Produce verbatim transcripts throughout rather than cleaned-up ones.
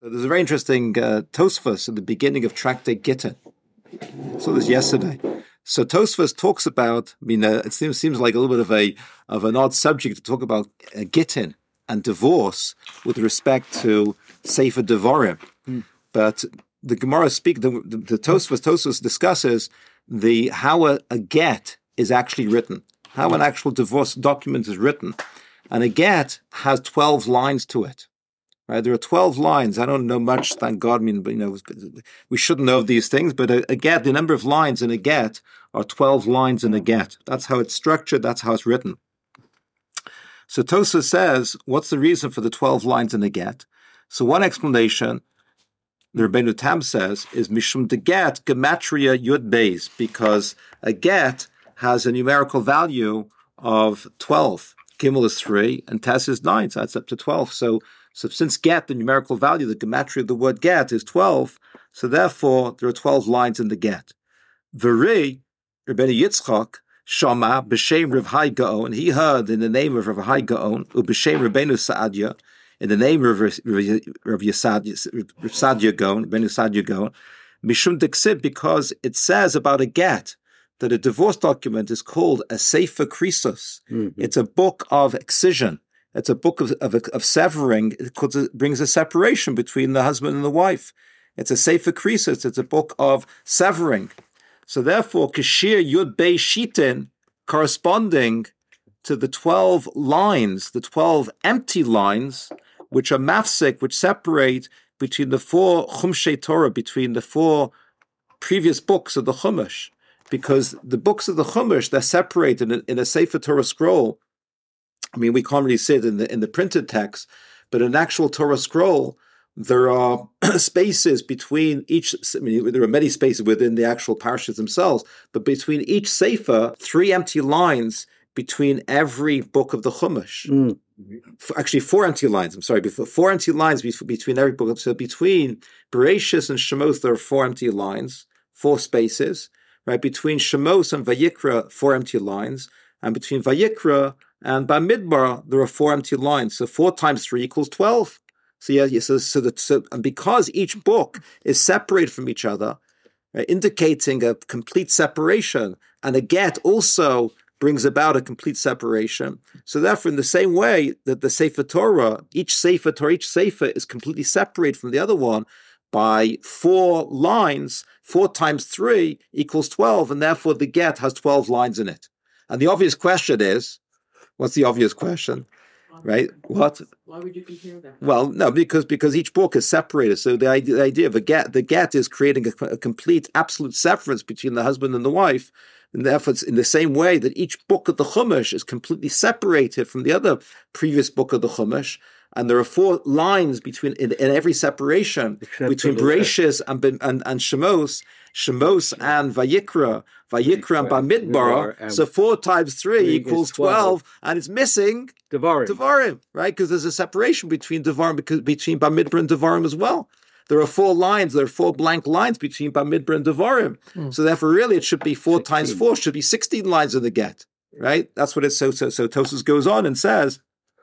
There's a very interesting uh, Tosfos at the beginning of Tractate Gittin. I saw this yesterday. So Tosfos talks about, I mean, uh, it seems seems like a little bit of a of an odd subject to talk about uh, Gittin and divorce with respect to Sefer Devarim. Mm. But the Gemara speak, the, the, the Tosfos, Tosfos discusses the how a, a get is actually written, how an actual divorce document is written. And a get has twelve lines to it. Right? There are twelve lines. I don't know much, thank God. I mean, you know, we shouldn't know these things, but a, a get, the number of lines in a get are twelve lines in a get. That's how it's structured. That's how it's written. So Tosa says, what's the reason for the twelve lines in a get? So one explanation, the Rebbeinu Tam says, is Mishum de get, Gematria Yud Beis, because a get has a numerical value of twelve. Gimel is three, and Tes is nine, so that's up to twelve. So So since get, the numerical value, the gematria of the word get is twelve, so therefore there are twelve lines in the get. V'rei, Rebbeinu Yitzchak, Shama, B'Shem Rav Hai Gaon, he heard in the name of Rav Hai Gaon, U'B'Shem Rebbeinu Saadia, in the name of Rav Saadia Gaon, Rebbeinu Saadia Gaon, Mishum Deksib, because it says about a get, that a divorce document is called a Sefer Krisos. Mm-hmm. It's a book of excision. It's a book of, of, of severing. It brings a separation between the husband and the wife. It's a Sefer Krisos. It's a book of severing. So therefore, Kashir Yud Bei Shitin, corresponding to the twelve lines, the twelve empty lines, which are mafsik, which separate between the four Chumshei Torah, between the four previous books of the Chumash. Because the books of the Chumash, they're separated in, in a Sefer Torah scroll. I mean, we can't really see it in the in the printed text, but in an actual Torah scroll, there are spaces between each. I mean, there are many spaces within the actual parashas themselves, but between each sefer, three empty lines between every book of the Chumash. Mm. Actually, four empty lines. I'm sorry, four empty lines between every book. So between Bereshis and Shemos, there are four empty lines, four spaces. Right between Shemos and Vayikra, four empty lines, and between Vayikra and Bamidbar, there are four empty lines. So four times three equals twelve. So yeah, so so, that, so and because each book is separated from each other, right, indicating a complete separation, and a get also brings about a complete separation. So therefore, in the same way that the Sefer Torah, each Sefer Torah, each Sefer is completely separated from the other one by four lines, four times three equals twelve, and therefore the get has twelve lines in it. And the obvious question is, what's the obvious question, right? What? Why would you compare that? Well, no, because because each book is separated. So the idea, the idea of a get, the get is creating a, a complete, absolute severance between the husband and the wife. And therefore, it's in the same way that each book of the Chumash is completely separated from the other previous book of the Chumash. And there are four lines between in, in every separation Except between Bereshis and, and and Shemos, Shemos and Vayikra, Vayikra and Bamidbar. And so four times three equals twelve, and it's missing Devarim, Devarim, right? Because there's a separation between Devarim, because between Bamidbar and Devarim as well. There are four lines. There are four blank lines between Bamidbar and Devarim. Hmm. So therefore, really, it should be four sixteen times four. Should be sixteen lines in the get, right? That's what it's. So so so Tosfos goes on and says.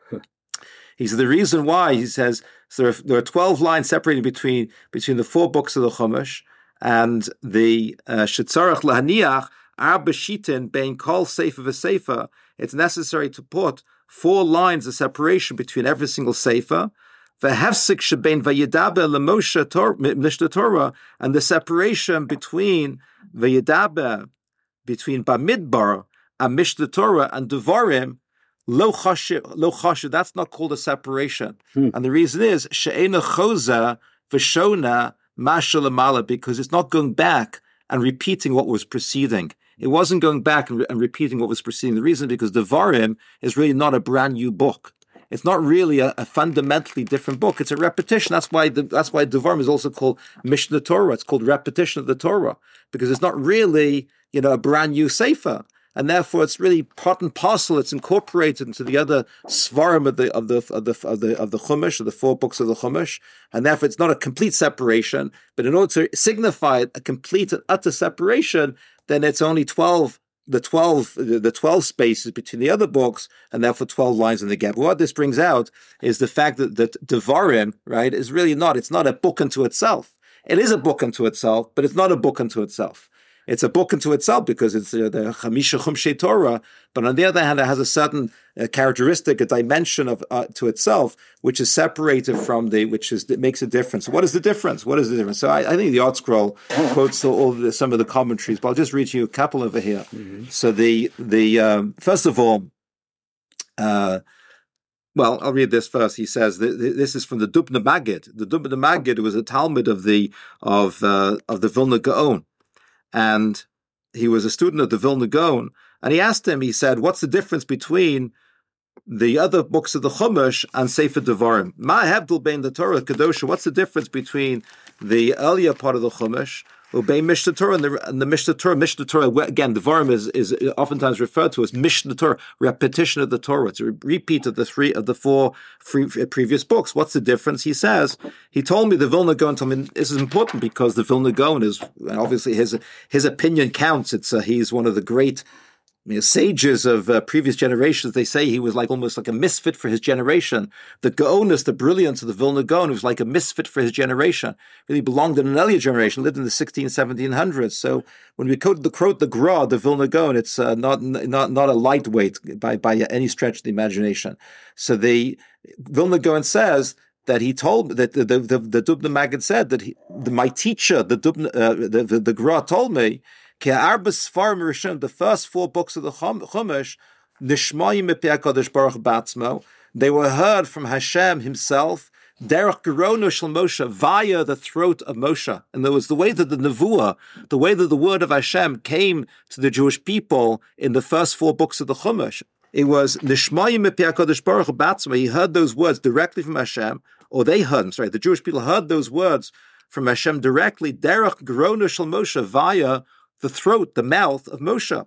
He said the reason why, he says, so there, are, there are twelve lines separated between between the four books of the Chumash, and the Shetzarach Lahaniach Arba Shitin Bein Kol Sefer v'Sefer. It's necessary to put four lines of separation between every single Sefer. V'Hefsik Shebein Vayedaber LeMoshe Mishnah Torah, and the separation between Vayedaber, between Bamidbar and Mishnah Torah and Devarim. Lo chashiv, lo chashiv, that's not called a separation. Hmm. And the reason is, she'ena choza v'shona mashalamala, because it's not going back and repeating what was preceding. It wasn't going back and, re- and repeating what was preceding. The reason is because Devarim is really not a brand new book. It's not really a, a fundamentally different book. It's a repetition. That's why the, that's why Devarim is also called Mishnah Torah. It's called repetition of the Torah, because it's not really, you know, a brand new sefer. And therefore, it's really part and parcel. It's incorporated into the other svarim of the of the of the of the of the Chumash, of the four books of the Chumash. And therefore, it's not a complete separation. But in order to signify a complete and utter separation, then it's only twelve the twelve the, the twelve spaces between the other books, and therefore twelve lines in the gap. What this brings out is the fact that that Devarim, right, is really not. It's not a book unto itself. It is a book unto itself, but it's not a book unto itself. It's a book unto itself because it's uh, the Chamisha Chumshei Torah, but on the other hand, it has a certain uh, characteristic, a dimension of uh, to itself, which is separated from the, which is that makes a difference. What is the difference? What is the difference? So I, I think the Art Scroll quotes all the, some of the commentaries, but I'll just read you a couple over here. Mm-hmm. So the the um, first of all, uh, well, I'll read this first. He says this is from the Dubna Maggid. The Dubna Maggid was a Talmud of the of uh, of the Vilna Gaon. And he was a student of the Vilna Gaon, and he asked him, he said, what's the difference between the other books of the Chumash and Sefer Devarim? Ma Hebdul Bein the Torah Kedosha, what's the difference between the earlier part of the Chumash, Ubein Mishnah Torah, and the, and the Mishnah Torah? Mishnah Torah, again, Devarim is, is oftentimes referred to as Mishnah Torah, repetition of the Torah. It's a repeat of the three of the four free, previous books. What's the difference? He says, he told me the Vilna Gaon told me this is important because the Vilna Gaon is, obviously his his opinion counts. It's uh, he's one of the great I mean, sages of uh, previous generations. They say he was like almost like a misfit for his generation. The Gaonis, the brilliance of the Vilna Gaon, was like a misfit for his generation. Really belonged in an earlier generation, lived in the sixteen, seventeen hundreds. So when we quote the quote the Gra, the Vilna Gaon, it's uh, not not not a lightweight by by any stretch of the imagination. So the Vilna Gaon says that he told that the the, the, the Dubna Maggid said that he, the, my teacher, the Dubna, uh, the, the the Gra, told me. The first four books of the Chumash, they were heard from Hashem himself, derech gerono shel Moshe, via the throat of Moshe. And there was the way that the Nevuah, the way that the word of Hashem came to the Jewish people in the first four books of the Chumash. It was Nishmayim Mepi HaKadosh Baruch Hu Batzma. He heard those words directly from Hashem, or they heard, I'm sorry, the Jewish people heard those words from Hashem directly, derech gerono shel Moshe, via the throat, the mouth of Moshe.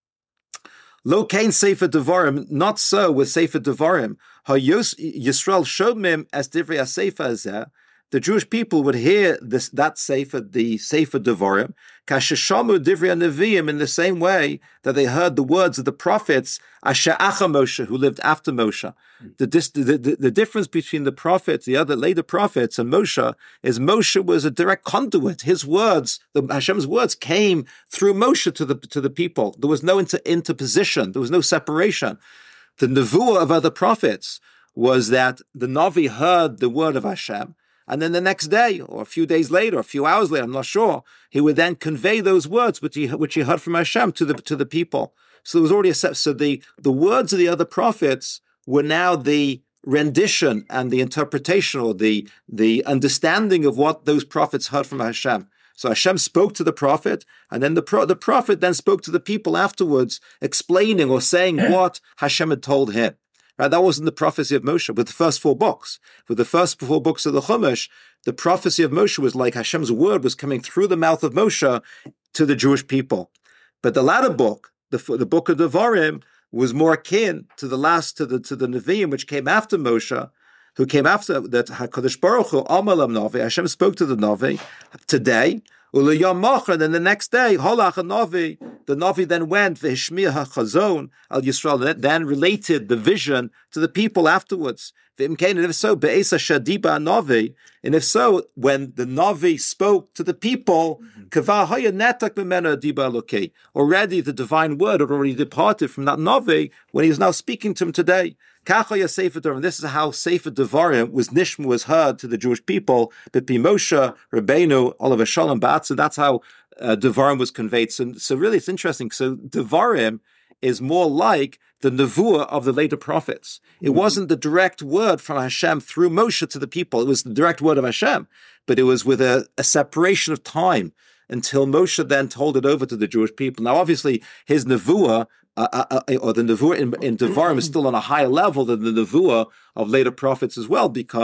Lo kain Sefer Devarim, not so with Sefer Devarim. Ha Yisrael shomim as divrei ha-Sefer hazeh. The Jewish people would hear this that Sefer, the Sefer Devarim, kasheshamu divrei ha-Neviim, in the same way that they heard the words of the prophets, asher acha Moshe, who lived after Moshe. The, the, the, the difference between the prophets, the other later prophets, and Moshe is Moshe was a direct conduit. His words, the Hashem's words, came through Moshe to the to the people. There was no inter, interposition. There was no separation. The nevuah of other prophets was that the Navi heard the word of Hashem, and then the next day, or a few days later, a few hours later, I'm not sure, he would then convey those words which he which he heard from Hashem to the to the people. So there was already a set. So the the words of the other prophets were now the rendition and the interpretation, or the the understanding of what those prophets heard from Hashem. So Hashem spoke to the prophet, and then the pro- the prophet then spoke to the people afterwards, explaining or saying what Hashem had told him. Right? That wasn't the prophecy of Moshe with the first four books. With the first four books of the Chumash, the prophecy of Moshe was like Hashem's word was coming through the mouth of Moshe to the Jewish people. But the latter book, the, the book of Devarim, was more akin to the last, to the to the Nevi'im, which came after Moshe, who came after that. HaKadosh Baruch Hu Amalam Navi, Hashem spoke to the Navi today. And then the next day, Holach Navi, the Navi then went v'hishmiya hachazon al Yisrael, then related the vision to the people afterwards. And if so, be'esa shadiba Navi, and if so, when the Navi spoke to the people, already the divine word had already departed from that Navi when he is now speaking to him today. And this is how Sefer Devarim was nishma, was heard to the Jewish people. B'pi Moshe, Rabbeinu, Olav Shalom Ba'atz. That's how uh, Devarim was conveyed. So, so really, it's interesting. So Devarim is more like the nevuah of the later prophets. It mm-hmm. wasn't the direct word from Hashem through Moshe to the people. It was the direct word of Hashem, but it was with a, a separation of time until Moshe then told it over to the Jewish people. Now, obviously, his nevuah, Uh, uh, uh, or the nevuah in, in Devarim is still on a higher level than the nevuah of later prophets as well, because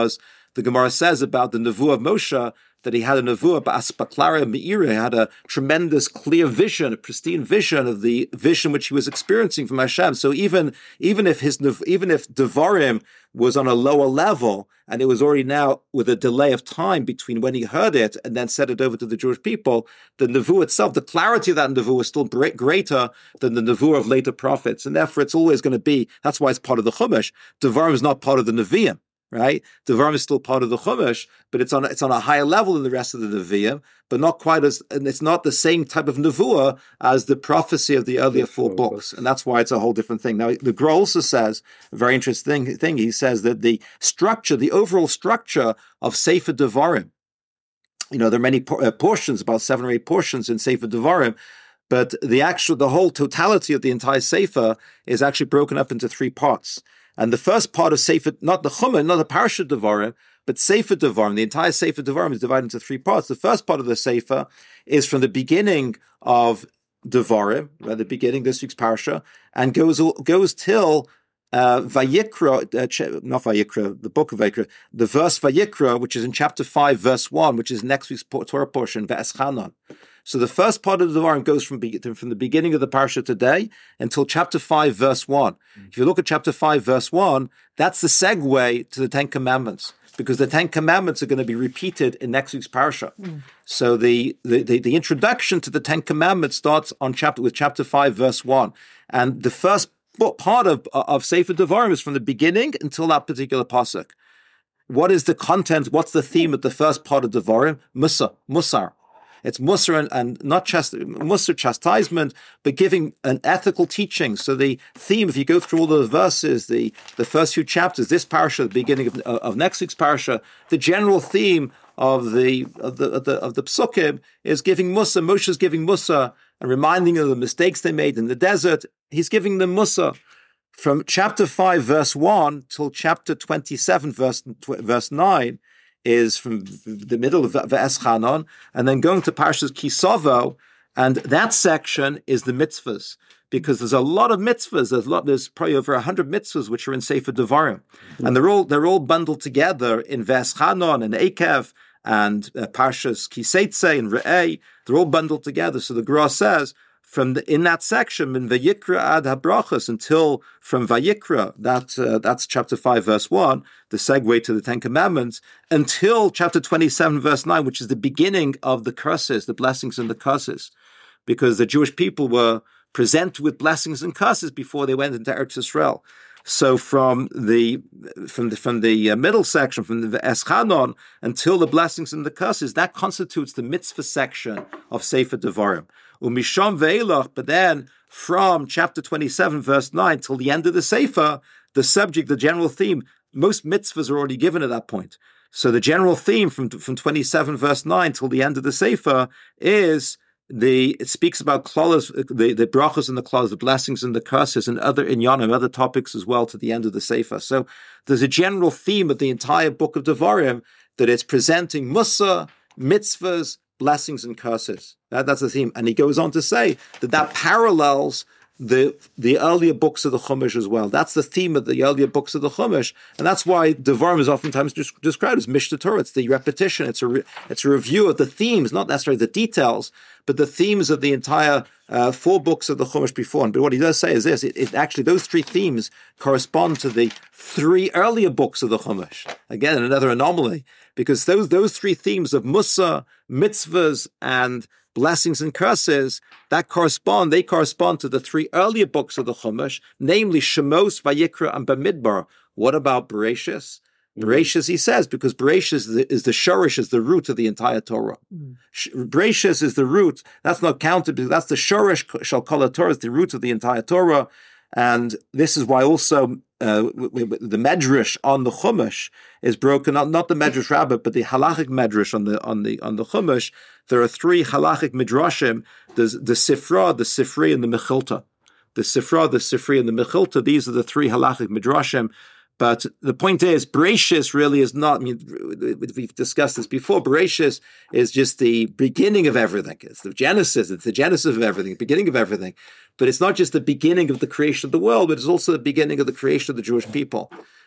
the Gemara says about the Nevuah of Moshe, that he had a Nevuah, Ba'aspaklara Me'ira, he had a tremendous, clear vision, a pristine vision of the vision which he was experiencing from Hashem. So even, even if his, even if Devarim was on a lower level, and it was already now with a delay of time between when he heard it and then said it over to the Jewish people, the Nevuah itself, the clarity of that Nevuah was still greater than the Nevuah of later prophets. And therefore it's always going to be, that's why it's part of the Chumash. Devarim is not part of the Nevi'im. Right, Devarim is still part of the Chumash, but it's on it's on a higher level than the rest of the Nevi'im, but not quite as, and it's not the same type of Nevuah as the prophecy of the earlier four books, and that's why it's a whole different thing. Now, the Gra also says a very interesting thing. He says that the structure, the overall structure of Sefer Devarim, you know, there are many por- uh, portions, about seven or eight portions in Sefer Devarim, but the actual, the whole totality of the entire Sefer is actually broken up into three parts. And the first part of Sefer, not the Chumash, not the Parashat Devarim, but Sefer Devarim, the entire Sefer Devarim is divided into three parts. The first part of the Sefer is from the beginning of Devarim, right, the beginning, this week's Parasha, and goes goes till uh, Vayikra, uh, not Vayikra, the book of Vayikra, the verse Vayikra, which is in chapter five, verse one, which is next week's Torah portion, Ve'eschanan. So the first part of the Devarim goes from, from the beginning of the Parsha today until chapter five, verse one. Mm. If you look at chapter five, verse one, that's the segue to the Ten Commandments, because the Ten Commandments are going to be repeated in next week's Parsha. Mm. So the, the, the, the introduction to the Ten Commandments starts on chapter with chapter five, verse one. And the first part of, of Sefer Devarim is from the beginning until that particular pasuk. What is the content? What's the theme of the first part of Devarim? Musa, Musar. It's Musar and, and not chast- Musar chastisement, but giving an ethical teaching. So the theme, if you go through all the verses, the, the first few chapters, this parasha, the beginning of, of next week's parasha, the general theme of the of the of the, of the psukim is giving Musa. Moshe's giving Musa and reminding them of the mistakes they made in the desert. He's giving them Musa from chapter five, verse one, till chapter twenty-seven, verse verse nine. Is from the middle of Ve'eschanan, and then going to Parshas Kisavo, and that section is the mitzvahs, because there's a lot of mitzvahs. There's a lot. There's probably over a hundred mitzvahs which are in Sefer Devarim, mm-hmm. and they're all they're all bundled together in Ve'eschanan and Ekev and uh, Parshas Kiseitze and Re'eh. They're all bundled together. So the Gra says, from the, in that section, in Vayikra ad Habrachas, until from Vayikra, that uh, that's chapter five, verse one, the segue to the Ten Commandments, until chapter twenty-seven, verse nine, which is the beginning of the curses, the blessings and the curses, because the Jewish people were presented with blessings and curses before they went into Eretz Yisrael. So from the from the from the uh, middle section, from the Eschanon until the blessings and the curses, that constitutes the mitzvah section of Sefer Devarim. Umisham ve'elach, but then from chapter twenty-seven, verse nine, till the end of the Sefer, the subject, the general theme, most mitzvahs are already given at that point. So the general theme from from twenty-seven, verse nine, till the end of the Sefer is the it speaks about klalas, the the brachos and the klalas, the blessings and the curses, and other inyanim, other topics as well to the end of the Sefer. So there's a general theme of the entire book of Devarim that it's presenting Musa, mitzvahs, blessings and curses. That, that's the theme. And he goes on to say that that parallels the the earlier books of the Chumash as well. That's the theme of the earlier books of the Chumash. And that's why Devarim is oftentimes described as Mishnah Torah. It's the repetition. It's a, re, it's a review of the themes, not necessarily the details, but the themes of the entire uh, four books of the Chumash before. But what he does say is this, it, it actually, those three themes correspond to the three earlier books of the Chumash. Again, another anomaly, because those those three themes of Musa, mitzvahs, and blessings and curses, that correspond, they correspond to the three earlier books of the Chumash, namely Shemos, Vayikra, and Bamidbar. What about Bereshis? Mm-hmm. Bereshis, he says, because Bereshis is the, is the shorish, is the root of the entire Torah. Mm-hmm. Bereshis is the root, that's not counted, because that's the shorish, shall call a Torah, is the root of the entire Torah. And this is why also uh, the Medrash on the Chumash is broken up, not the Medrash Rabbah, but the halachic Medrash on the on the on the Chumash. There are three halachic Midrashim: there's the Sifra, the Sifri, and the Mechilta. The Sifra, the Sifri, and the Mechilta. These are the three halachic Midrashim. But the point is, Bereshis really is not, I mean, we've discussed this before, Bereshis is just the beginning of everything. It's the Genesis, it's the Genesis of everything, the beginning of everything. But it's not just the beginning of the creation of the world, but it's also the beginning of the creation of the Jewish people.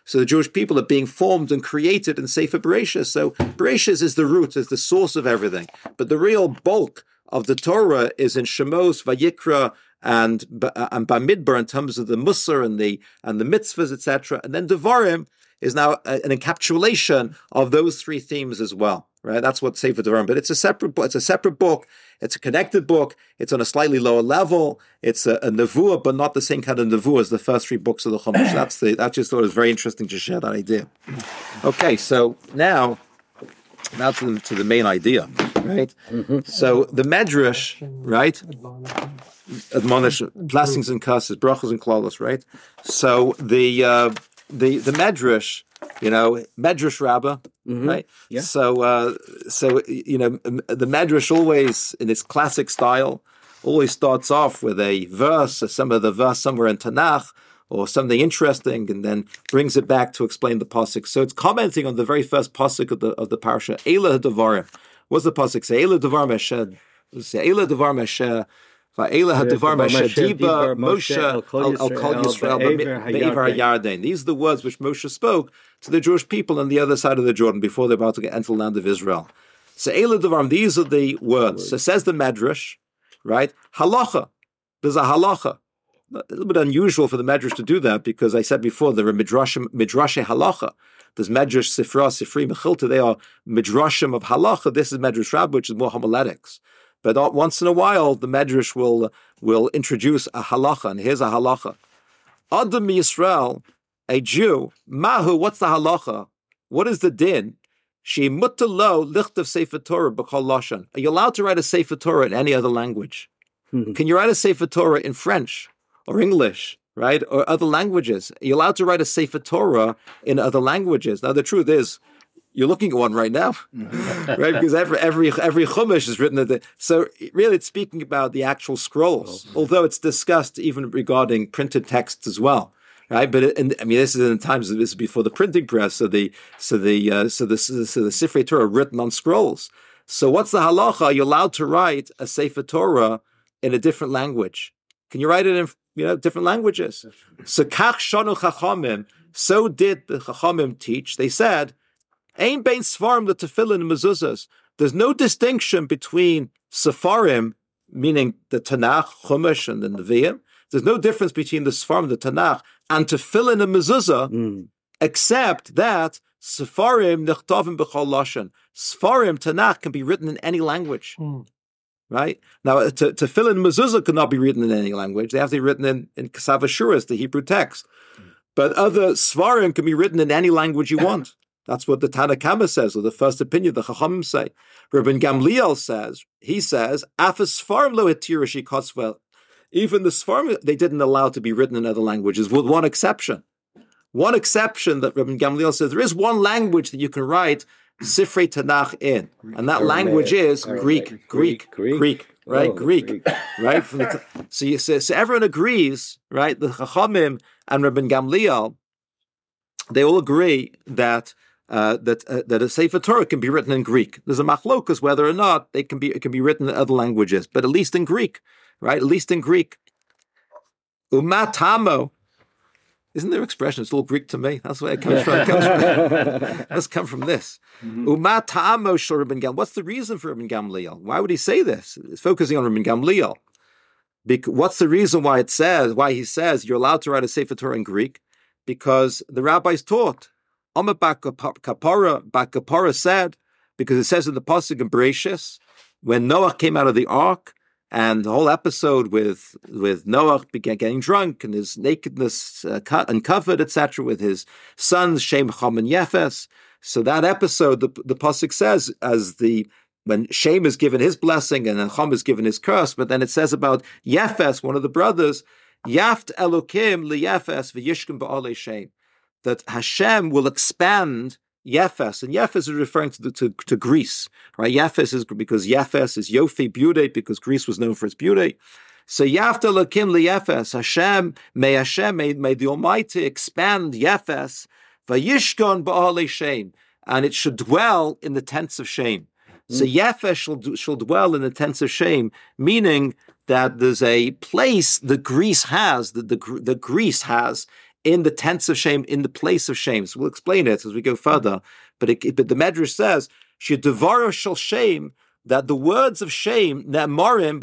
So the Jewish people are being formed and created in Sefer Bereshis. So Bereshis is the root, is the source of everything. But the real bulk of the Torah is in Shemos, Vayikra, and and Bamidbar in terms of the Musar and the and the mitzvahs, et cetera. And then Devarim is now a, an encapsulation of those three themes as well. Right? That's what Sefer Devarim. But it's a separate book. It's a separate book. It's a connected book. It's on a slightly lower level. It's a, a nevuah, but not the same kind of nevuah as the first three books of the Chumash. That's the. I just thought it was very interesting to share that idea. Okay, so now, now to the, to the main idea, right? Mm-hmm. So the Medrash, right? Admonish blessings and curses, brachos and klalos, right? So the uh, the the Medrash. You know, Medrash Rabbah, mm-hmm. right? Yeah. So, uh, so you know, the Medrash always, in its classic style, always starts off with a verse, or some of the verse somewhere in Tanakh, or something interesting, and then brings it back to explain the pasuk. So it's commenting on the very first pasuk of the of the parasha. Eila Devarim. What's the pasuk say? Eila Devarim Asher. Eila Devarim Asher. Va'ela hadavar Diba Moshe al Kol Yisrael be'Ever HaYarden. These are the words which Moshe spoke to the Jewish people on the other side of the Jordan before they were about to enter the land of Israel. So Eila Devarim, these are the words. So says the Medrash, right? Halacha. There's a halacha. A little bit unusual for the Medrash to do that because I said before there are midrashim, midrashe halacha. There's Medrash Sifra, Sifri, Mechilta. They are midrashim of halacha. This is Medrash Rabbah, which is more homiletics. But once in a while, the Medrash will will introduce a halacha, and here's a halacha. Adam Yisrael, a Jew, mahu, what's the halacha? What is the din? She mutalo lichtav sefer Torah b'chol lashon. Are you allowed to write a sefer Torah in any other language? Mm-hmm. Can you write a sefer Torah in French or English, right, or other languages? Are you allowed to write a sefer Torah in other languages? Now, the truth is, you're looking at one right now, right? Because every every every chumash is written at the. So really, it's speaking about the actual scrolls, oh. although it's discussed even regarding printed texts as well, right? But it, and, I mean, this is in times this is before the printing press, so the so the uh, so the so the Sifrei Torah are written on scrolls. So what's the halacha? You're allowed to write a Sefer Torah in a different language. Can you write it in you know different languages? So kach shanu chachamim. So did the chachamim teach. They said. Ein bein Sfarim the tefillin and mezuzahs. There's no distinction between Sfarim, meaning the Tanakh, Chumash, and the Nevi'im. There's no difference between the Sfarim, the Tanakh, and tefillin and mezuzah, mm. except that Sfarim nechtavim b'chol lashon. Sfarim, Tanakh, can be written in any language. Mm. Right? Now, tefillin and mezuzah cannot be written in any language. They have to be written in, in Kesav Ashuras, the Hebrew text. Mm. But other Sfarim can be written in any language you want. That's what the Tanna Kama says, or the first opinion, the Chachamim say. Rabban Gamliel says, he says, Afas Sfarim lo hitirashi kotzvel. Even the Sfarim, they didn't allow to be written in other languages, with one exception. One exception that Rabban Gamliel says, there is one language that you can write Sifrei Tanakh in, and that language is Greek, Greek, Greek, Greek, right? Oh, Greek, Greek, right? From the, so, you, so, so everyone agrees, right? The Chachamim and Rabban Gamliel, they all agree that Uh, that uh, that a Sefer Torah can be written in Greek. There's a machlokas whether or not they can be it can be written in other languages, but at least in Greek, right? At least in Greek. Umatamo, isn't there expression? It's all Greek to me. That's where it comes from. It comes from let's come from this. Umatamo shel Rabban Gamliel. What's the reason for Rabban Gamliel? Why would he say this? It's focusing on Rabban Gamliel. Because what's the reason why it says why he says you're allowed to write a Sefer Torah in Greek? Because the rabbis taught. Amar Bar Kapara said, because it says in the pasuk in Bereshis, when Noah came out of the ark, and the whole episode with with Noah began getting drunk and his nakedness uh, cut, uncovered, et cetera, with his sons Shem, Cham, and Yefes. So that episode, the, the pasuk says, as the when Shem is given his blessing and then Cham is given his curse, but then it says about Yefes, one of the brothers, Yaft Elokim liyefes v'yishkim ba'alei Shem. That Hashem will expand Yefes, and Yefes is referring to, the, to to Greece, right? Yefes is because Yefes is Yofi, beauty, because Greece was known for its beauty. So Yafta Lakim liyefes, Hashem, may Hashem, may, may the Almighty expand Yefes, vayishkon ba'alei Shem, and it should dwell in the tents of shame. Mm. So Yefes shall shall dwell in the tents of shame, meaning that there's a place that Greece has, that the, the Greece has in the tense of shame, in the place of shame. So we'll explain it as we go further. But it, but the Medrash says, "Shedevaro shel shame," that the words of shame, ne'emarim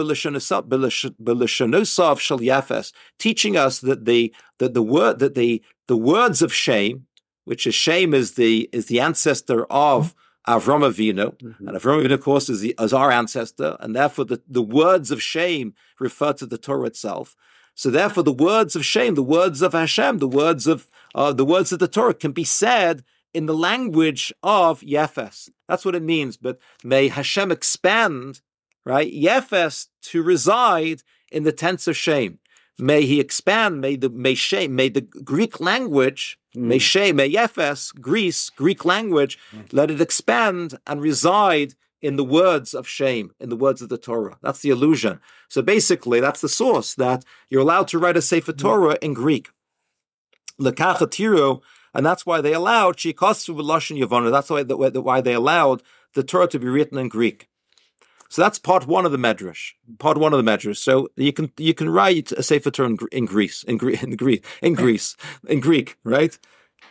b'lashonosav shel yafes, teaching us that the that the word that the the words of shame, which is shame, is the is the ancestor of Avram Avinu, mm-hmm. and Avram Avinu, of course, is, the, is our ancestor, and therefore the, the words of shame refer to the Torah itself. So therefore, the words of shame, the words of Hashem, the words of uh, the words of the Torah can be said in the language of Yefes. That's what it means. But may Hashem expand, right, Yefes to reside in the tense of shame. May He expand. May the may shame. May the Greek language, mm. may shame, may Yefes, Greece, Greek language, mm. let it expand and reside in the words of shame, in the words of the Torah. That's the illusion. So basically, that's the source, that you're allowed to write a Sefer Torah in Greek. Lekachatiru, and that's why they allowed Shikosu v'Lashon Yavana. That's why, why they allowed the Torah to be written in Greek. So that's part one of the Medrash. Part one of the Medrash. So you can you can write a Sefer Torah in, in Greece, in Greece, in Greece, in Greece, in Greek, right?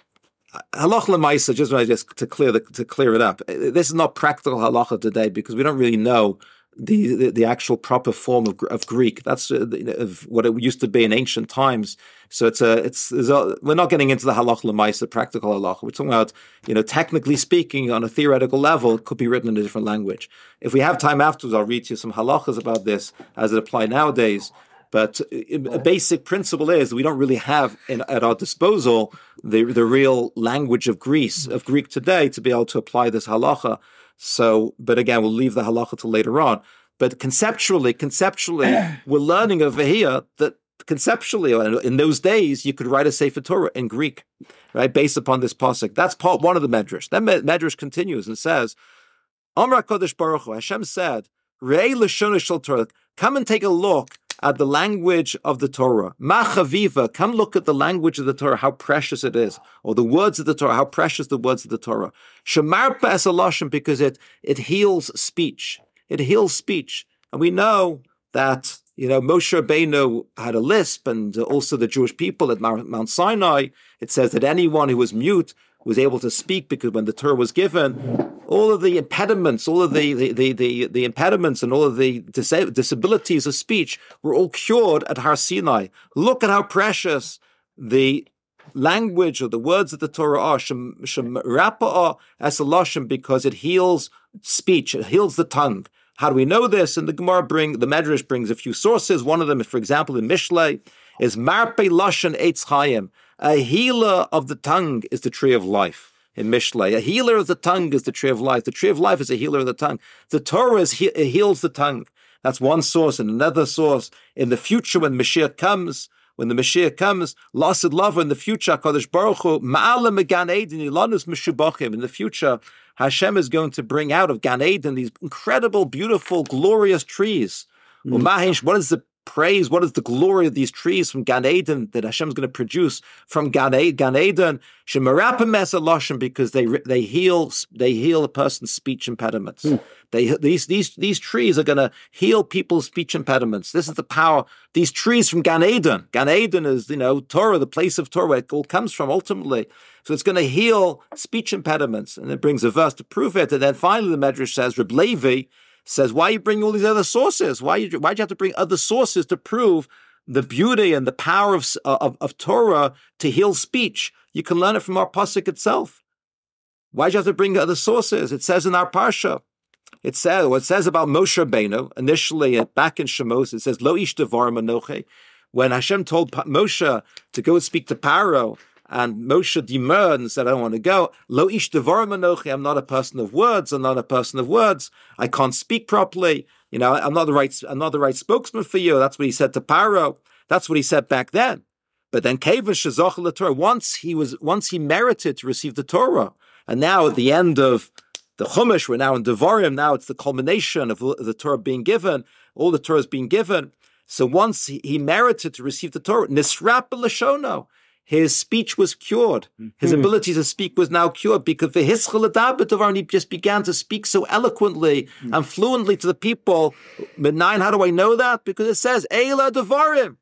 Halacha l'maisa, just, just to clear the, to clear it up. This is not practical halacha today because we don't really know the the, the actual proper form of, of Greek. That's uh, of what it used to be in ancient times. So it's a it's, it's a, we're not getting into the halacha l'maisa, practical halacha. We're talking about, you know, technically speaking, on a theoretical level, it could be written in a different language. If we have time afterwards, I'll read you some halachas about this as it applies nowadays. But a basic principle is we don't really have in, at our disposal the the real language of Greece, of Greek today, to be able to apply this halacha. So, but again, we'll leave the halacha till later on. But conceptually, conceptually, we're learning over here that conceptually, in those days, you could write a Sefer Torah in Greek, right, based upon this pasuk. That's part one of the Medrash. Then Medrash continues and says, Amar Kodesh Baruch Hu, Hashem said, Re'ei l'shona shel Torah, come and take a look at the language of the Torah. Machaviva, come look at the language of the Torah, how precious it is. Or the words of the Torah, how precious the words of the Torah. Shemar pa'esalashim, because it, it heals speech. It heals speech. And we know that, you know, Moshe Rabbeinu had a lisp, and also the Jewish people at Mount Sinai. It says that anyone who was mute was able to speak because when the Torah was given, all of the impediments, all of the the the, the, the impediments and all of the dis- disabilities of speech were all cured at Har Sinai. Look at how precious the language or the words of the Torah are, shem rapa'ah esalashim, because it heals speech, it heals the tongue. How do we know this? And the Gemara bring, the Medrash brings a few sources. One of them, for example, in Mishlei, is Marpei Lashon Eitz Chaim. A healer of the tongue is the tree of life. In Mishlei, a healer of the tongue is the tree of life. The tree of life is a healer of the tongue. The Torah is he- it heals the tongue. That's one source. And another source, in the future, when Mashiach comes, when the Mashiach comes, Lasid Lava, in the future, HaKadosh Baruch Hu, Ma'ala Megan Eden, Ilanus Meshubachim, in the future, Hashem is going to bring out of Gan Eden these incredible, beautiful, glorious trees. Mm. Umahish, what is the praise? What is the glory of these trees from Gan Eden that Hashem is going to produce from Gan Eden? Shemarapim Esalashim, because they they heal they heal a person's speech impediments. Mm. They these these these trees are going to heal people's speech impediments. This is the power. These trees from Gan Eden. Gan Eden is, you know, Torah, the place of Torah, where it all comes from ultimately. So it's going to heal speech impediments, and it brings a verse to prove it. And then finally, the Medrash says, Reb Levi says, why are you bringing all these other sources? Why you, why do you have to bring other sources to prove the beauty and the power of, of, of Torah to heal speech? You can learn it from our pasuk itself. Why do you have to bring other sources? It says in our parsha, it says, what it says about Moshe Rabbeinu, initially back in Shemos, it says, Lo ish devar manoche. When Hashem told Moshe to go and speak to Paro, and Moshe demurred and said, I don't want to go. Lo ish devar manochi, I'm not a person of words. I'm not a person of words. I can't speak properly. You know, I'm not the right, I'm not the right spokesman for you. That's what he said to Paro. That's what he said back then. But then Kevin Shazach the Torah, once he was, once he merited to receive the Torah, and now at the end of the Chumash, we're now in Devarim. Now it's the culmination of the Torah being given. All the Torah is being given. So once he, he merited to receive the Torah, Nisrap Lashono, his speech was cured. His mm-hmm. ability to speak was now cured because the Hischel he just began to speak so eloquently mm-hmm. and fluently to the people. But nine, how do I know that? Because it says, Eila Devarim.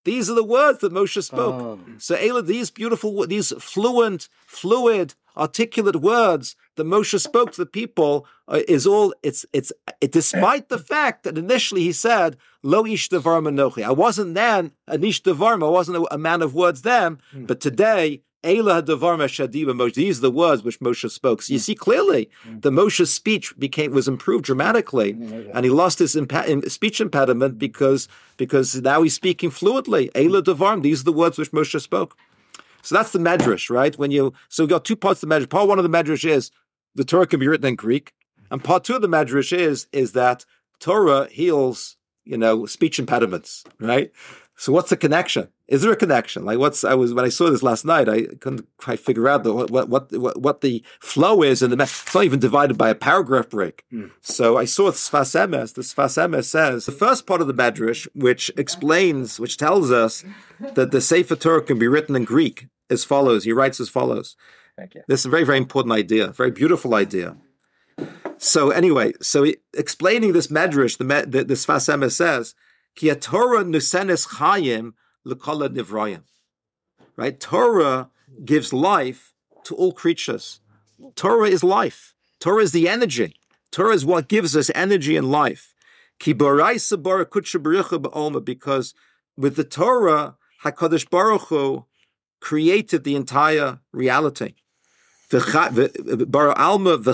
These are the words that Moshe spoke. Oh. So Eila, these beautiful, these fluent, fluid, articulate words that Moshe spoke to the people uh, is all, it's, it's, it, despite the fact that initially he said, Lo ish devar manochi. I wasn't then an ish devar, I wasn't a, a man of words then, mm. but today, Eila devar mashadiba Moshe. These are the words which Moshe spoke. So you see clearly mm. the Moshe's speech became, was improved dramatically, mm. and he lost his impa- speech impediment because, because now he's speaking fluently. Eila devar, these are the words which Moshe spoke. So that's the medrash, right? When you so we got two parts of the medrash. Part one of the medrash is the Torah can be written in Greek, and part two of the medrash is is that Torah heals, you know, speech impediments, right? So what's the connection? Is there a connection? Like what's I was when I saw this last night, I couldn't quite figure out the, what, what what what the flow is in the medrash. It's not even divided by a paragraph break. Mm. So I saw Sfas Emes. The Sfas Emes says the first part of the medrash, which explains, which tells us that the Sefer Torah can be written in Greek, as follows. He writes as follows. Thank you. This is a very, very important idea, very beautiful idea. So anyway, so he, explaining this medrash, the, the, the Sfas Emes says, Ki Torah nusenes chayim l'kol nivrayim. Right? Torah gives life to all creatures. Torah is life. Torah is the energy. Torah is what gives us energy and life. Ki baraisa bara kutsha b'richa b'olma, because with the Torah, HaKadosh Baruch Hu created the entire reality. The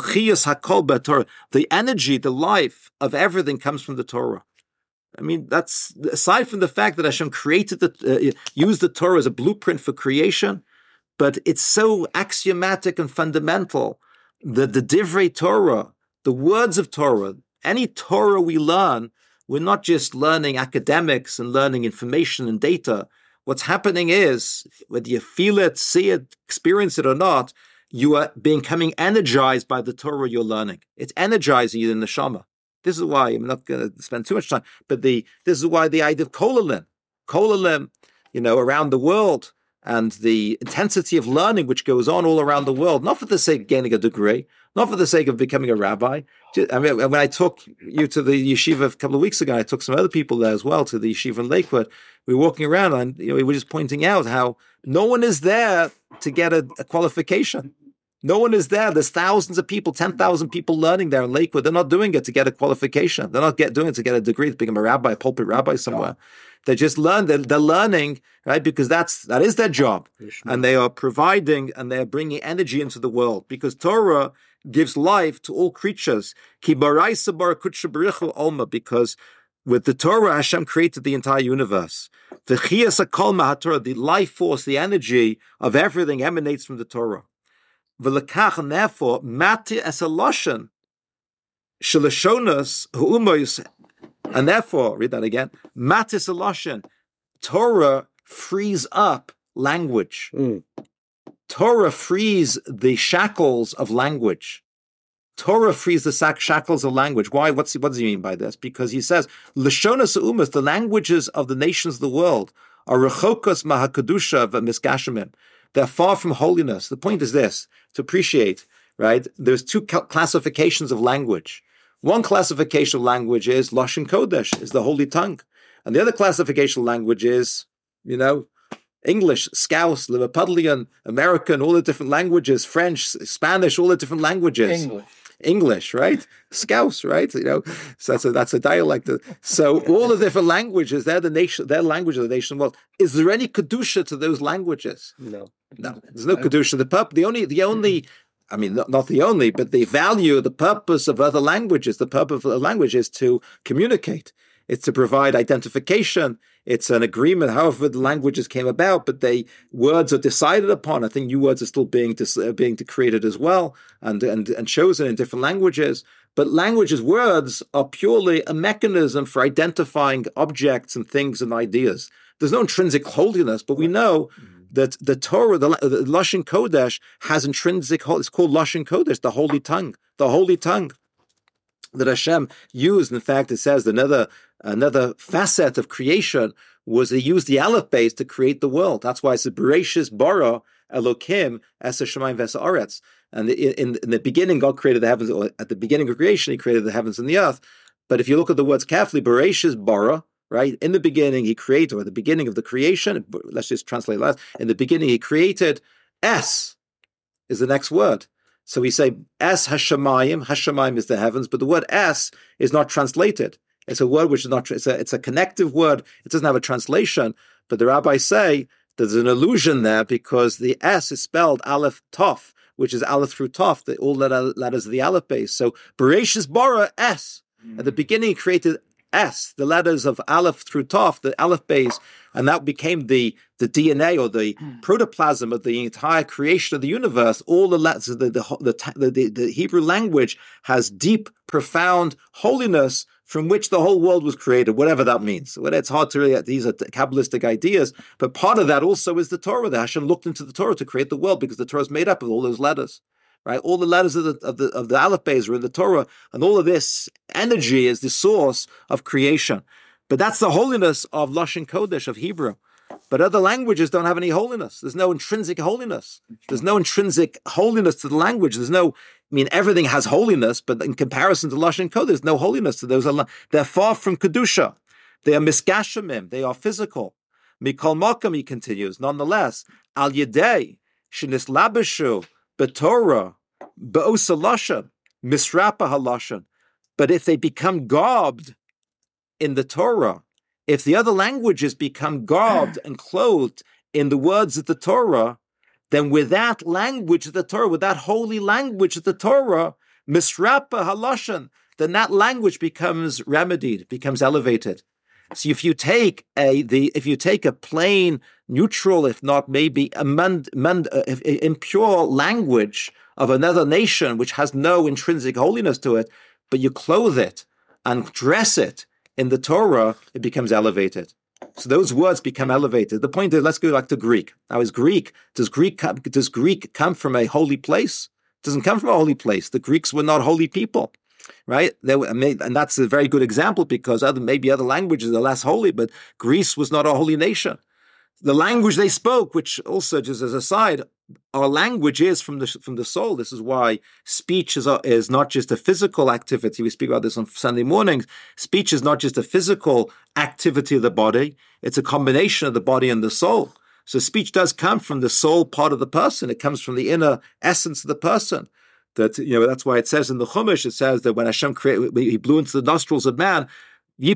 energy, the life of everything comes from the Torah. I mean, that's aside from the fact that Hashem created the, uh, used the Torah as a blueprint for creation, but it's so axiomatic and fundamental that the Divrei Torah, the words of Torah, any Torah we learn, we're not just learning academics and learning information and data. What's happening is, whether you feel it, see it, experience it or not, you are becoming energized by the Torah you're learning. It's energizing you in the neshama. This is why, I'm not going to spend too much time, but the this is why the idea of kolalim, kolalim, you know, around the world, and the intensity of learning which goes on all around the world, not for the sake of gaining a degree, not for the sake of becoming a rabbi. I mean, when I took you to the yeshiva a couple of weeks ago, I took some other people there as well to the yeshiva in Lakewood. We were walking around and you know, we were just pointing out how no one is there to get a, a qualification. No one is there. There's thousands of people, ten thousand people learning there in Lakewood. They're not doing it to get a qualification. They're not get, doing it to get a degree, to become a rabbi, a pulpit rabbi somewhere. They just learn. They're, they're learning, right? Because that's that is their job, and they are providing and they are bringing energy into the world. Because Torah gives life to all creatures. Because with the Torah, Hashem created the entire universe. The life force, the energy of everything emanates from the Torah. And therefore, mati as a lashon, shalashonus hu'umoyus, and therefore, read that again, mati as a lashon, Torah frees up language. Mm. Torah frees the shackles of language. Torah frees the shackles of language. Why? What's he, what does he mean by this? Because he says, Lashonas umas, the languages of the nations of the world, are rechokos mahakadusha v'miskashimim. They're far from holiness. The point is this, to appreciate, right? There's two classifications of language. One classification of language is Lashon Kodesh, is the holy tongue. And the other classification of language is, you know, English, Scouse, Liverpudlian, American, all the different languages, French, Spanish, all the different languages. English. English, right? Scouse, right? You know, so that's a, that's a dialect. So all the different languages, they're the nation, they're language of the nation world. Is there any kedusha to those languages? No, no. There's no kedusha. The purpose, the only, the only, I mean, not, not the only, but the value, the purpose of other languages, the purpose of a language is to communicate. It's to provide identification. It's an agreement, however the languages came about, but they words are decided upon. I think new words are still being dis, uh, being created as well and, and, and chosen in different languages. But languages, words are purely a mechanism for identifying objects and things and ideas. There's no intrinsic holiness, but we know that the Torah, the, the Lashon Kodesh, has intrinsic, it's called Lashon Kodesh, the holy tongue, the holy tongue that Hashem used. In fact, it says another another facet of creation was they used the Aleph base to create the world. That's why it's a Bereshis bara Elokim es hashamayim v'es haaretz. And in, in the beginning, God created the heavens. At the beginning of creation, He created the heavens and the earth. But if you look at the words carefully, Bereshis bara, right? In the beginning, he created, or the beginning of the creation, let's just translate last. In the beginning, he created. S is the next word. So we say Es Hashemayim. Hashemayim is the heavens, but the word Es is not translated. It's a word which is not, it's a, it's a connective word. It doesn't have a translation, but the rabbis say there's an illusion there because the S is spelled Aleph Tov, which is Aleph through Tov, the, all letter, letters of the Aleph base. So Bereshis Bara S. Mm. At the beginning, he created S, the letters of Aleph through Tov, the Aleph base, and that became the, the D N A or the mm. protoplasm of the entire creation of the universe. All the letters, the the, the the the Hebrew language has deep, profound holiness from which the whole world was created, whatever that means. Well, it's hard to really, these are Kabbalistic ideas, but part of that also is the Torah. That Hashem looked into the Torah to create the world because the Torah is made up of all those letters. Right, all the letters of the of the of the Aleph Beis are in the Torah, and all of this energy is the source of creation. But that's the holiness of Lashon Kodesh, of Hebrew. But other languages don't have any holiness. There's no intrinsic holiness. There's no intrinsic holiness to the language. There's no, I mean, everything has holiness, but in comparison to Lashon Kodesh, there's no holiness to those. They're far from Kedusha. They are miskashemim. They are physical. Mikol Makam, he continues. Nonetheless, al yedei shenis labeshu b'Torah be'osa lashon misrapa halashon. But if they become garbed in the Torah, if the other languages become garbed and clothed in the words of the Torah, then with that language of the Torah, with that holy language of the Torah, misrapa halashon, then that language becomes remedied, becomes elevated. So if you take a the if you take a plain, neutral, if not maybe a mund, mund, uh, impure language of another nation which has no intrinsic holiness to it, but you clothe it and dress it in the Torah, it becomes elevated. So those words become elevated. The point is, let's go back to Greek. Now, is Greek does Greek come, does Greek come from a holy place? It doesn't come from a holy place. The Greeks were not holy people. Right, they were, and that's a very good example because other maybe other languages are less holy, but Greece was not a holy nation. The language they spoke, which also, just as a side, our language is from the from the soul. This is why speech is a, is not just a physical activity. We speak about this on Sunday mornings. Speech is not just a physical activity of the body; it's a combination of the body and the soul. So speech does come from the soul part of the person. It comes from the inner essence of the person. That, you know, that's why it says in the Chumash, it says that when Hashem created, he blew into the nostrils of man, he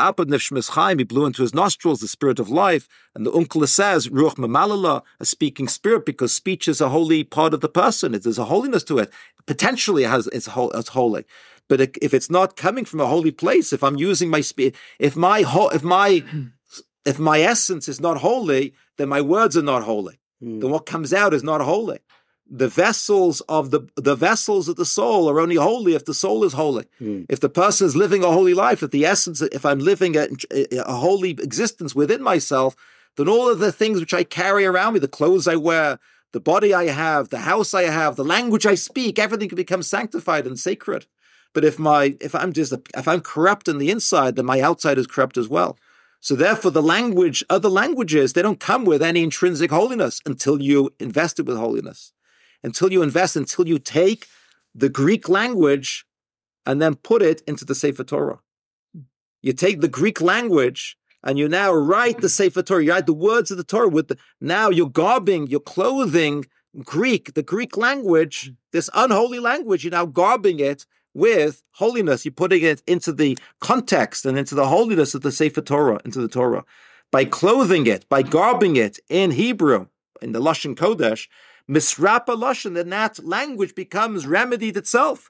blew into his nostrils the spirit of life. And the Unkla says, Ruach Mamalala, a speaking spirit, because speech is a holy part of the person. It, there's a holiness to it. Potentially it has, it's, it's holy. But it, if it's not coming from a holy place, if I'm using my speech, if my, if my, if my essence is not holy, then my words are not holy. Mm. Then what comes out is not holy. The vessels of the the vessels of the soul are only holy if the soul is holy. Mm. If the person is living a holy life, if the essence, if I'm living a, a holy existence within myself, then all of the things which I carry around me, the clothes I wear, the body I have, the house I have, the language I speak, everything can become sanctified and sacred. But if my if I'm just if I'm corrupt in the inside, then my outside is corrupt as well. So therefore, the language, other languages, they don't come with any intrinsic holiness until you invest it with holiness. Until you invest, until you take the Greek language and then put it into the Sefer Torah. You take the Greek language and you now write the Sefer Torah. You write the words of the Torah with the, now you're garbing, you're clothing Greek, the Greek language, this unholy language, you're now garbing it with holiness. You're putting it into the context and into the holiness of the Sefer Torah, into the Torah. By clothing it, by garbing it in Hebrew, in the Lashon Kodesh, Misrapa lashon, then that language becomes remedied itself.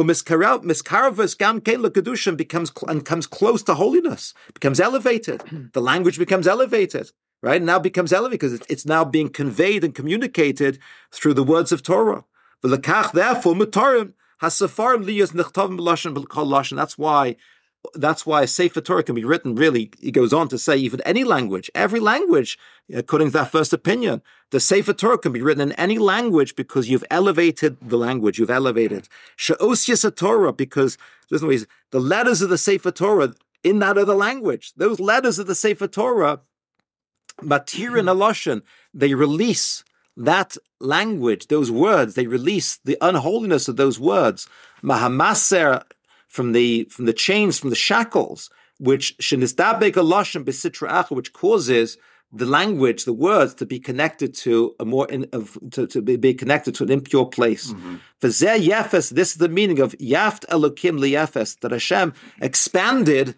Miskarvus gam kein lekadushin becomes and comes close to holiness, becomes elevated. The language becomes elevated, right? Now becomes elevated because it's now being conveyed and communicated through the words of Torah. V'lekach therefore mutarim hasafarim liyos nechtavim b'lashon b'kol lashon. That's why. That's why a Sefer Torah can be written, really, he goes on to say, even any language, every language, according to that first opinion, the Sefer Torah can be written in any language because you've elevated the language, you've elevated. She'osyas Torah, because, listen, the letters of the Sefer Torah in that other language, those letters of the Sefer Torah, Matirin Aloshan, they release that language, those words, they release the unholiness of those words. Mahamaser, from the from the chains, from the shackles, which shenistabek alashon besitra acha, which causes the language, the words, to be connected to a more in, of, to, to be, be connected to an impure place. For zeh yefes, this is the meaning of yaft elokim liyefes, that Hashem expanded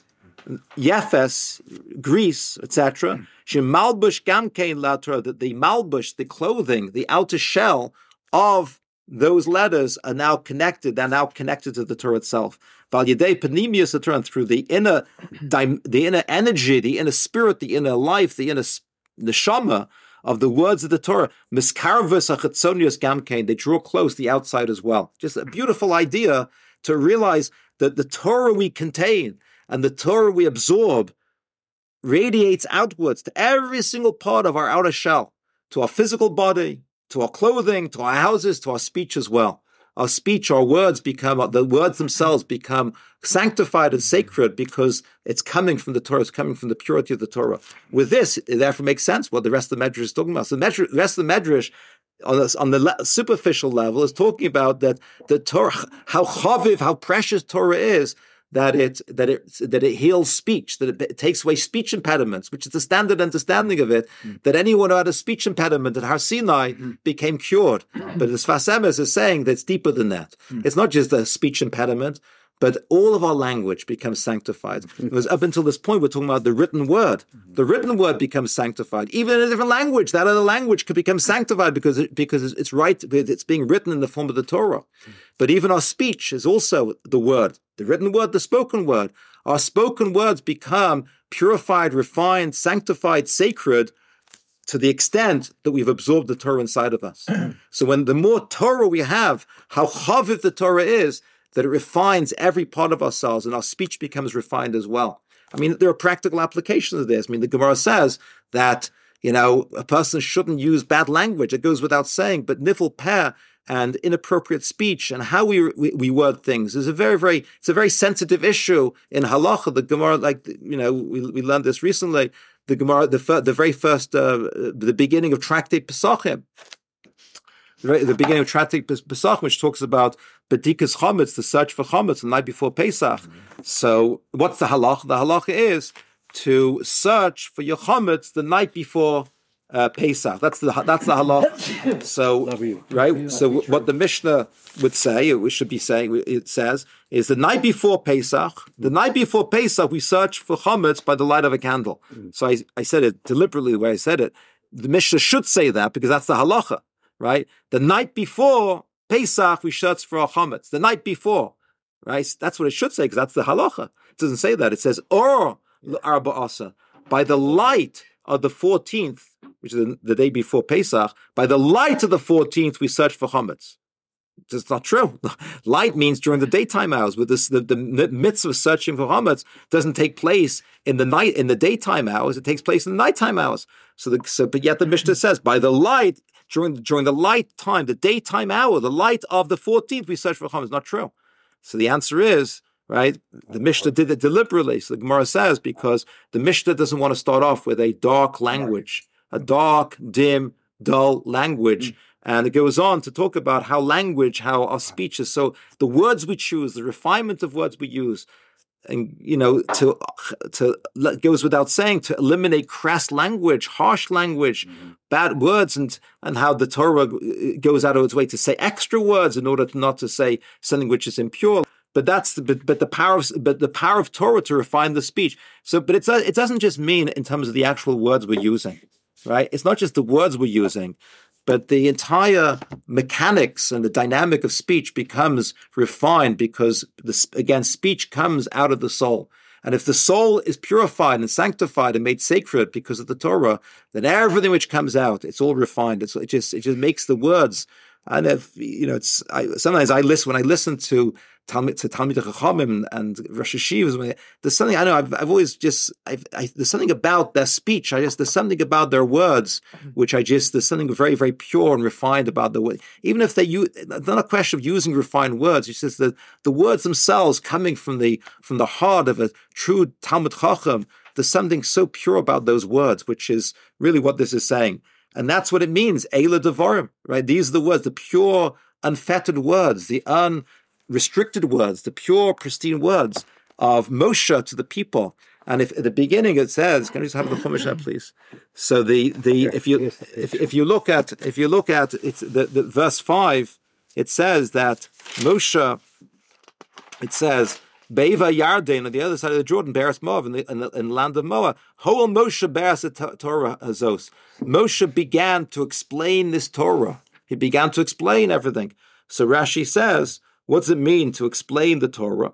yefes, Greece, et cetera. She malbush gamkein la Torah, that the malbush, the clothing, the outer shell of those letters are now connected. They're now connected to the Torah itself. Val yedei panemius the Torah, through the inner, the inner energy, the inner spirit, the inner life, the inner neshama of the words of the Torah. Miskarvus achatzonius gamkein. They draw close the outside as well. Just a beautiful idea to realize that the Torah we contain and the Torah we absorb radiates outwards to every single part of our outer shell, to our physical body, to our clothing, to our houses, to our speech as well. Our speech, our words become, the words themselves become sanctified and sacred because it's coming from the Torah, it's coming from the purity of the Torah. With this, it therefore makes sense what the rest of the Medrash is talking about. So the rest of the Medrash, on, this, on the le- superficial level, is talking about that the Torah, how chaviv, how precious Torah is, that it that it that it heals speech, that it, it takes away speech impediments, which is the standard understanding of it. Mm. That anyone who had a speech impediment at Har Sinai mm. became cured. Mm. But the Sfas Emes is saying that it's deeper than that. Mm. It's not just a speech impediment, but all of our language becomes sanctified. Mm. It was up until this point we're talking about the written word. Mm. The written word becomes sanctified, even in a different language. That other language could become sanctified because it, because it's right. It's being written in the form of the Torah. Mm. But even our speech is also the word. The written word, the spoken word. Our spoken words become purified, refined, sanctified, sacred to the extent that we've absorbed the Torah inside of us. So when the more Torah we have, how chaviv the Torah is, that it refines every part of ourselves and our speech becomes refined as well. I mean, there are practical applications of this. I mean, the Gemara says that, you know, a person shouldn't use bad language. It goes without saying, but nifl peh and inappropriate speech and how we, we we word things is a very, very, it's a very sensitive issue in halacha. The Gemara, like, you know, we, we learned this recently, the Gemara, the, fir- the very first, uh, the beginning of Tractate Pesachim, the, the beginning of Tractate Pesachim, which talks about Bedikas Chametz, the search for Chametz the night before Pesach. Mm-hmm. So what's the halacha? The halacha is to search for your Chametz the night before Uh, Pesach. That's the that's the halach. So right. So what the Mishnah would say, or we should be saying, it says, is the night before Pesach. The night before Pesach, we search for chametz by the light of a candle. Mm. So I I said it deliberately the way I said it. The Mishnah should say that because that's the halacha, right? The night before Pesach, we search for our chametz. The night before, right? That's what it should say because that's the halacha. It doesn't say that. It says or arba asa, by the light of the fourteenth, which is the, the day before Pesach, by the light of the fourteenth, we search for chametz. It's not true. Light means during the daytime hours. With this, the, the mitzvah of searching for chametz doesn't take place in the night, in the daytime hours. It takes place in the nighttime hours. So, the, so but yet the Mishnah says, by the light during during the light time, the daytime hour, the light of the fourteenth, we search for chametz. Not true. So the answer is, right, the Mishnah did it deliberately. So the Gemara says because the Mishnah doesn't want to start off with a dark language, a dark, dim, dull language. Mm. And it goes on to talk about how language, how our speech is. So the words we choose, the refinement of words we use, and, you know, to, to it goes without saying, to eliminate crass language, harsh language, mm-hmm. bad words, and, and how the Torah goes out of its way to say extra words in order to not to say something which is impure. But that's the, but, but the power of but the power of Torah to refine the speech. So, but it's it doesn't just mean in terms of the actual words we're using, right? It's not just the words we're using, but the entire mechanics and the dynamic of speech becomes refined because this again, speech comes out of the soul. And if the soul is purified and sanctified and made sacred because of the Torah, then everything which comes out, it's all refined. It's, it just it just makes the words. And if you know, it's I, sometimes I listen when I listen to Talmid to Talmid Chachamim and Rosh Hashivas. There's something I know. I've, I've always just I've, I, there's something about their speech. I just there's something about their words which I just there's something very very pure and refined about the way. Even if they use, it's not a question of using refined words. It's just that the words themselves coming from the from the heart of a true Talmid Chacham. There's something so pure about those words, which is really what this is saying. And that's what it means, Eila Devarim, right? These are the words, the pure, unfettered words, the unrestricted words, the pure, pristine words. of Moshe to the people. And if at the beginning it says, can you just have the Chumash now, please? So the the if you if if you look at if you look at it's the, the verse five, it says that Moshe. It says Beiva Yarden on the other side of the Jordan, Beres Moab in the in the, in the land of Moab. Hoel Moshe Beres Torah Azos. Moshe began to explain this Torah. He began to explain everything. So Rashi says, what does it mean to explain the Torah?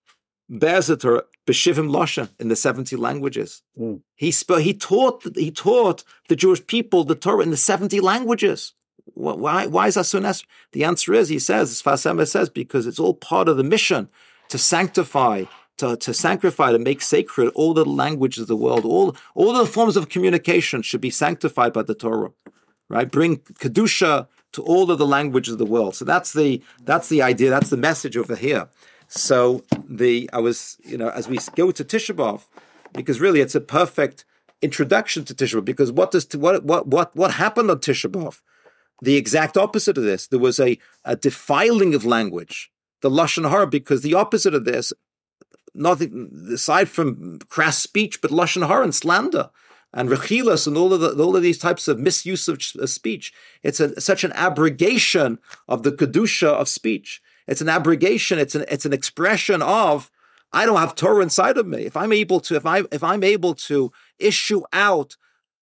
Beres Torah B'shivim Lashon in the seventy languages. Mm. He sp- he taught he taught the Jewish people the Torah in the seventy languages. Why, why is that so necessary? The answer is, he says, as Sfas Emes says, because it's all part of the mission to sanctify, to, to sanctify, to make sacred all the languages of the world. All, all the forms of communication should be sanctified by the Torah, right? Bring Kedusha to all of the languages of the world. So that's the that's the idea, that's the message over here. So the I was, you know, as we go to Tisha B'Av, because really it's a perfect introduction to Tisha B'Av, because what does what what what what happened on Tisha B'Av? The exact opposite of this. There was a, a defiling of language, the Lashon Hara, because the opposite of this, nothing aside from crass speech, but Lashon Hara and slander and rechilas and all of the, all of these types of misuse of speech. It's a, such an abrogation of the kedusha of speech. It's an abrogation. It's an it's an expression of, I don't have Torah inside of me. If I'm able to, if I if I'm able to issue out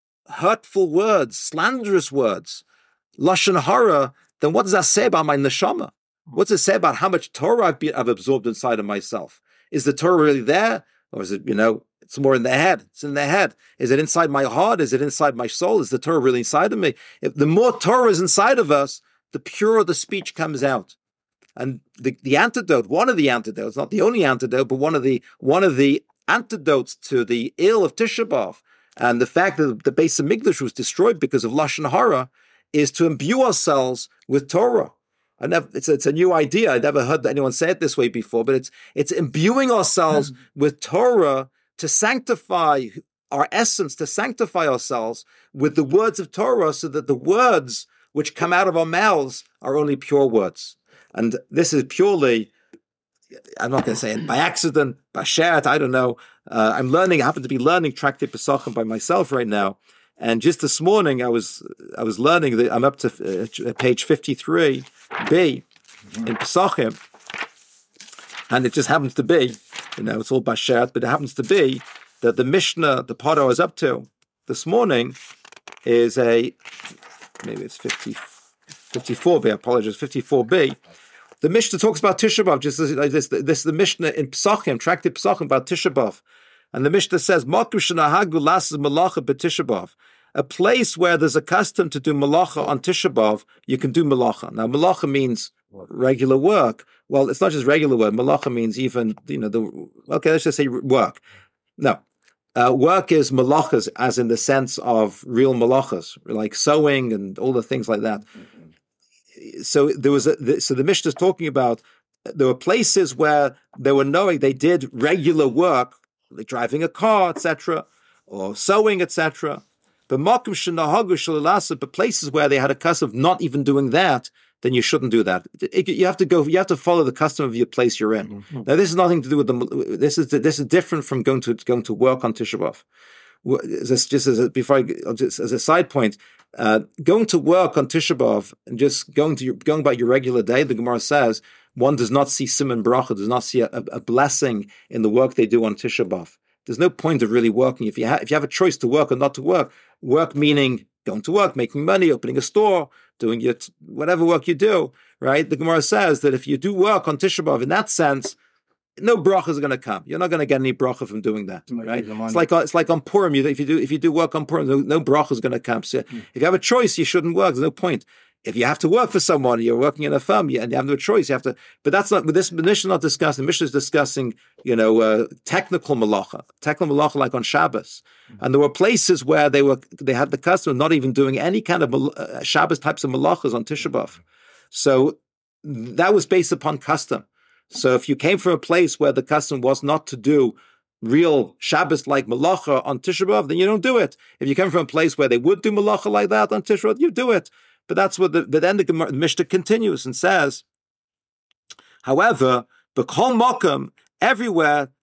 hurtful words, slanderous words, Lashon Hara, then what does that say about my neshama? What does it say about how much Torah I've, been, I've absorbed inside of myself? Is the Torah really there? Or is it, you know, it's more in the head? It's in the head. Is it inside my heart? Is it inside my soul? Is the Torah really inside of me? If the more Torah is inside of us, the purer the speech comes out. And the, the antidote, one of the antidotes, not the only antidote, but one of the one of the antidotes to the ill of Tisha B'Av and the fact that the Beis Hamikdash was destroyed because of Lashon Hara, is to imbue ourselves with Torah. I never, it's, it's a new idea. I never heard anyone say it this way before, but it's it's imbuing ourselves with Torah to sanctify our essence, to sanctify ourselves with the words of Torah, so that the words which come out of our mouths are only pure words. And this is purely, I'm not going to say it by accident, by sharet, I don't know. Uh, I'm learning, I happen to be learning Tractate Pesachim by myself right now. And just this morning, I was I was learning that I'm up to uh, page fifty-three B in Pesachim, and it just happens to be, you know, it's all Bashat, but it happens to be that the Mishnah, the part I was up to this morning, is a, maybe it's fifty, fifty-four B, I apologize, fifty-four B. The Mishnah talks about Tisha B'Av, just as this, this is the Mishnah in Pesachim, Tractate Pesachim about Tisha B'Av. And the Mishnah says, a place where there's a custom to do malacha on Tisha B'Av, you can do malacha. Now, malacha means regular work. Well, it's not just regular work. Malacha means even, you know, the, okay, let's just say work. No. Uh, work is malachas, as in the sense of real malachas, like sewing and all the things like that. So there was a, so the Mishnah is talking about, there were places where they were knowing they did regular work, like driving a car, et cetera, or sewing, et cetera. But but places where they had a custom of not even doing that, then you shouldn't do that. You have to go. You have to follow the custom of your place you're in. Mm-hmm. Now, this is nothing to do with the. This is this is different from going to going to work on Tisha B'Av. Just, just as a, before, I, just as a side point, uh, going to work on Tisha B'Av and just going to your, going about your regular day, the Gemara says one does not see siman bracha, does not see a, a blessing in the work they do on Tisha B'Av. There's no point of really working. If you have if you have a choice to work or not to work, work meaning going to work, making money, opening a store, doing your t- whatever work you do, right? The Gemara says that if you do work on Tisha B'Av in that sense, no bracha is going to come. You're not going to get any bracha from doing that, right? It's like it's like on Purim. You, if you do if you do work on Purim, no, no bracha is going to come. So mm. if you have a choice, you shouldn't work. There's no point. If you have to work for someone, you're working in a firm, and you have no choice. You have to. But that's not. But this Mishnah is not discussing. The Mishnah is discussing, you know, uh, technical malacha, technical malacha like on Shabbos. Mm-hmm. And there were places where they were they had the custom of not even doing any kind of uh, Shabbos types of malachas on Tisha B'Av. So that was based upon custom. So if you came from a place where the custom was not to do real Shabbos-like malacha on Tisha B'Av, then you don't do it. If you come from a place where they would do malacha like that on Tisha B'Av, you do it. But that's what the, but then the, the Mishnah continues and says, however, b'kol makom, everywhere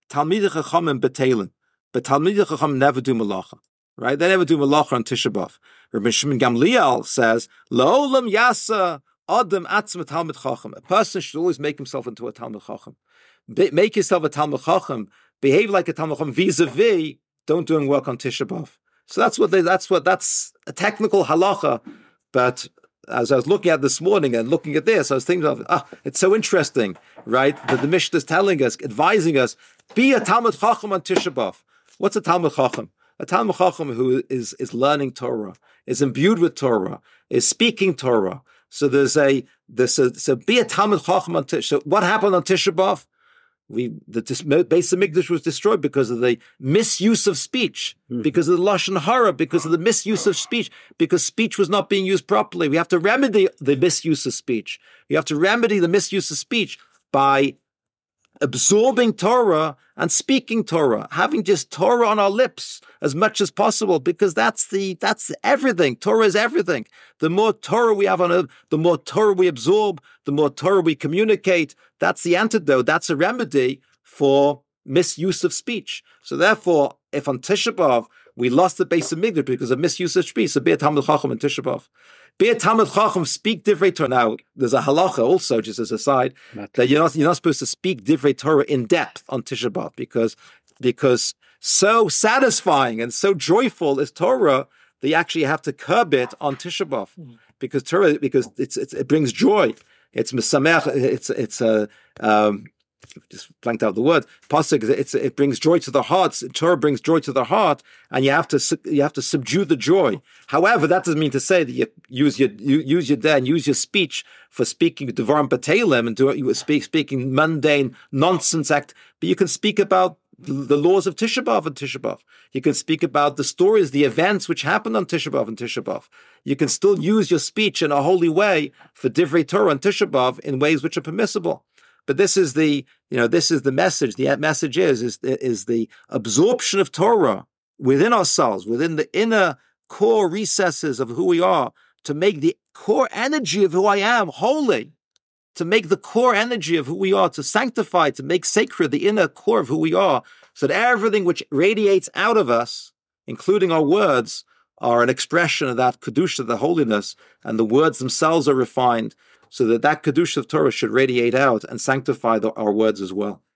Talmidei Chachamim betelim, but Talmidei Chachamim never do malacha. Right? They never do malacha on Tisha B'Av. Rabbi Shimon Gamliel says, La'olam yasa adam atzma Talmid Chacham. A person should always make himself into a Talmid Chacham. Be- make yourself a Talmid Chacham. Behave like a Talmid Chacham vis-a-vis don't doing work on Tisha B'Av. So that's what they, that's what that's a technical halacha. But as I was looking at this morning and looking at this, I was thinking of, ah, it's so interesting, right? That the Mishnah is telling us, advising us, be a Talmid Chacham on Tisha B'Av. What's a Talmid Chacham? A Talmid Chacham who is, is learning Torah, is imbued with Torah, is speaking Torah. So there's a, there's a, so be a Talmid Chacham on Tisha. So what happened on Tisha B'Av? We, the Beis Hamikdash was destroyed because of the misuse of speech, mm-hmm. because of the Lashon Hara, because of the misuse of speech, because speech was not being used properly. We have to remedy the misuse of speech. We have to remedy the misuse of speech by absorbing Torah and speaking Torah, having just Torah on our lips as much as possible, because that's the that's everything. Torah is everything. The more Torah we have on it, the more Torah we absorb, the more Torah we communicate. That's the antidote. That's a remedy for misuse of speech. So therefore, if on Tisha B'Av we lost the Beis Hamikdash because of misuse of speech, so be a Talmid Chacham on Tisha B'Av. Be a Talmid Chacham, speak Divrei Torah. Now, there's a halacha also, just as a side, that you're not, you're not supposed to speak Divrei Torah in depth on Tisha B'Av, because, because so satisfying and so joyful is Torah that you actually have to curb it on Tisha B'Av, because Torah, because it's, it's it brings joy. It's mesamech. It's it's a um, just blanked out the word. Pasuk. It's it brings joy to the heart. Torah brings joy to the heart, and you have to you have to subdue the joy. However, that doesn't mean to say that you use your you use your day and use your speech for speaking devarim batelim and do you speak speaking mundane nonsense act. But you can speak about the laws of Tisha B'Av and Tisha B'Av. You can speak about the stories, the events which happened on Tisha B'Av and Tisha B'Av. You can still use your speech in a holy way for Divrei Torah and Tisha B'Av in ways which are permissible. But this is the, you know, this is the message. The message is, is, is the absorption of Torah within ourselves, within the inner core recesses of who we are, to make the core energy of who I am holy. To make the core energy of who we are, to sanctify, to make sacred the inner core of who we are, so that everything which radiates out of us, including our words, are an expression of that kedusha, the holiness, and the words themselves are refined, so that that kedusha of Torah should radiate out and sanctify the, our words as well.